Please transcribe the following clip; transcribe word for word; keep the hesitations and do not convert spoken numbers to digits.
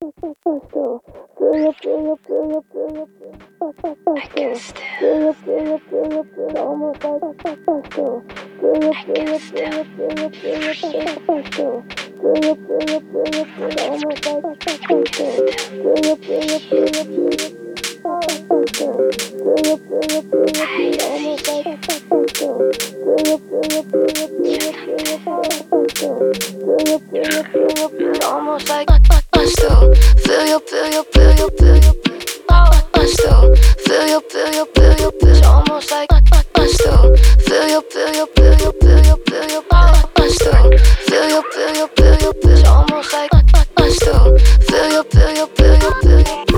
Almost like I still feel your, feel your, feel your, feel your. I still feel your, feel your, feel your, feel your. Almost like I still feel your, feel your, feel your, feel your, feel your. I still feel your, feel your, feel your, feel your. Almost like I still feel your, feel your, feel your, feel your.